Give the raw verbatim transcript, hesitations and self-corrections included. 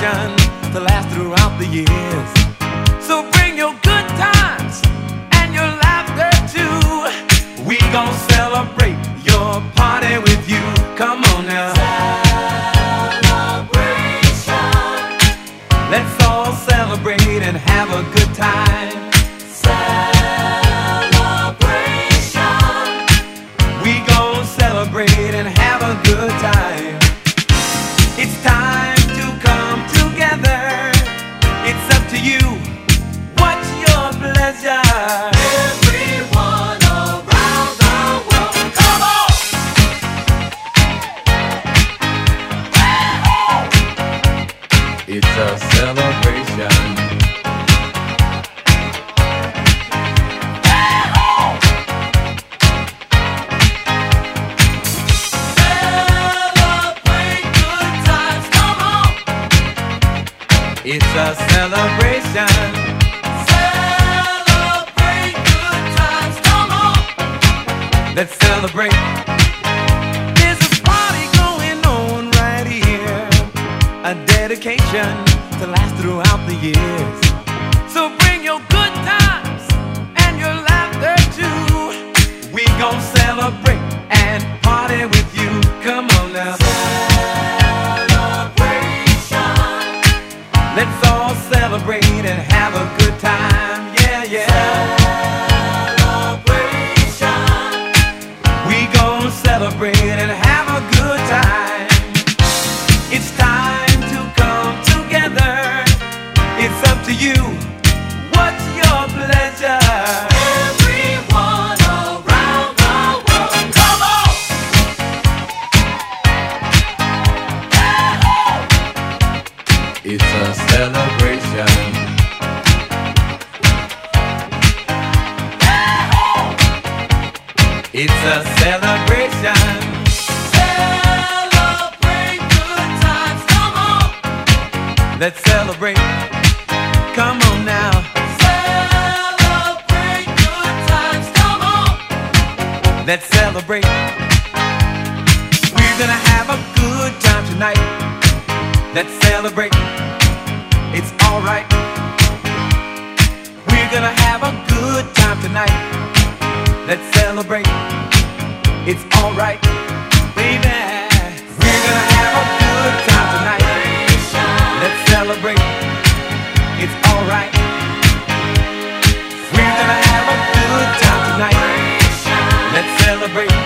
celebration to last throughout the years. So bring your good times and your laughter too. We gon' celebrate your party with you. Come on now. Celebration. Let's all celebrate and have a good time. Celebration. We gon' celebrate and have a good time. It's time to come together. It's up to you. What's your pleasure? Everyone around the world, come on! It's a celebration. It's a celebration. Celebrate good times, come on. Let's celebrate. There's a party going on right here, a dedication to last throughout the years. So bring your good times and your laughter too. We gon' celebrate and party with you. Come on now. Let's all celebrate and have a good time, yeah, yeah. Celebration. We gon' celebrate and have a good time. It's time to come together. It's up to you. What's your pleasure? Everyone around the world, come on! It's a celebration. It's a celebration. Celebrate good times, come on. Let's celebrate. Come on now. Celebrate good times, come on. Let's celebrate. We're gonna have a good time tonight. Let's celebrate. It's alright. We're gonna have a good time tonight. Let's celebrate. It's alright, baby. We're gonna have a good time tonight. Let's celebrate. It's alright. We're gonna have a good time tonight. Let's celebrate.